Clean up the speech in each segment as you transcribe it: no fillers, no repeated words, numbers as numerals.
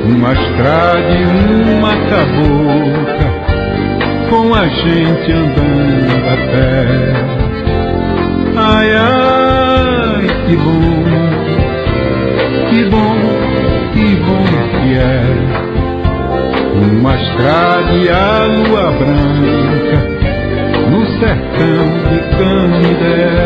uma estrada e uma cabocla, com a gente andando a pé. Ai, ai, que bom, que bom, que bom que é. Uma estrada e a lua branca no sertão de Canindé.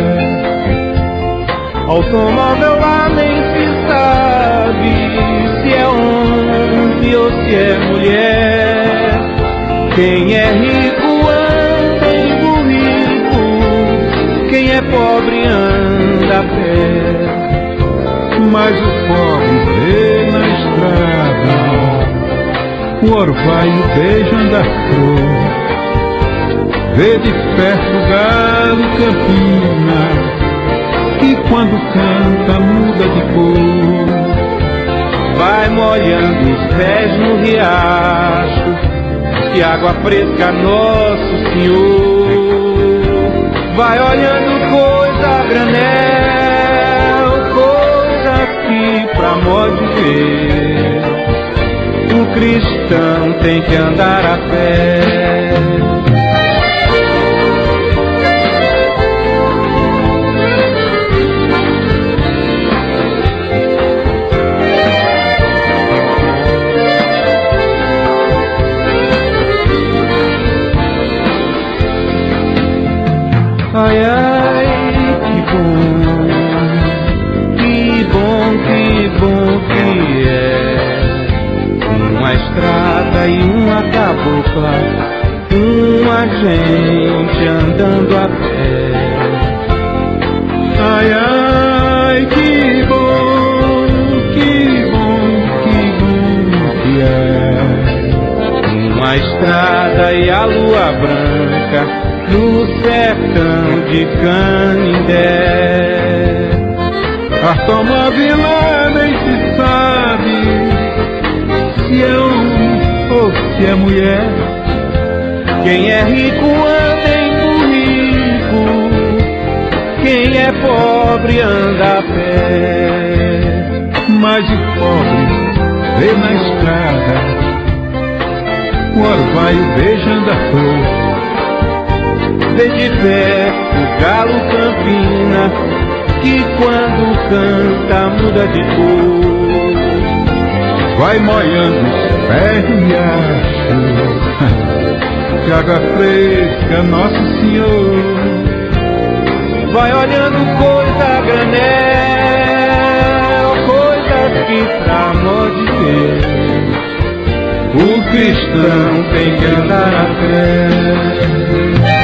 Automóvel lá nem se sabe se é homem ou se é mulher. Quem é rico anda em burrico, quem é pobre anda a pé. Mas o pobre vê na estrada o orvalho beijando a flor, vê de perto o galo campina, que quando canta muda de cor. Vai molhando os pés no riacho, que água fresca Nosso Senhor. Vai olhando coisa a granel, coisa que pra modo de ver o cristão tem que andar a pé. Ai, ai, que bom, que bom, que bom que é. Uma estrada e uma cabocla, uma gente andando a pé. Ai, ai, que bom, que bom, que bom que é. Uma estrada e a lua branca no sertão de Canindé. Automóvel lá nem se sabe se é homem ou se é mulher. Quem é rico anda em burrico, quem é pobre anda a pé. Mas o pobre vê na estrada o orvalho beijando a flor, vê de perto o galo campina, que quando canta muda de cor. Vai molhando os pés no riacho, que água fresca Nosso Senhor. Vai olhando coisa a granel, coisas que pra modo de ver o cristão tem que andar a pé.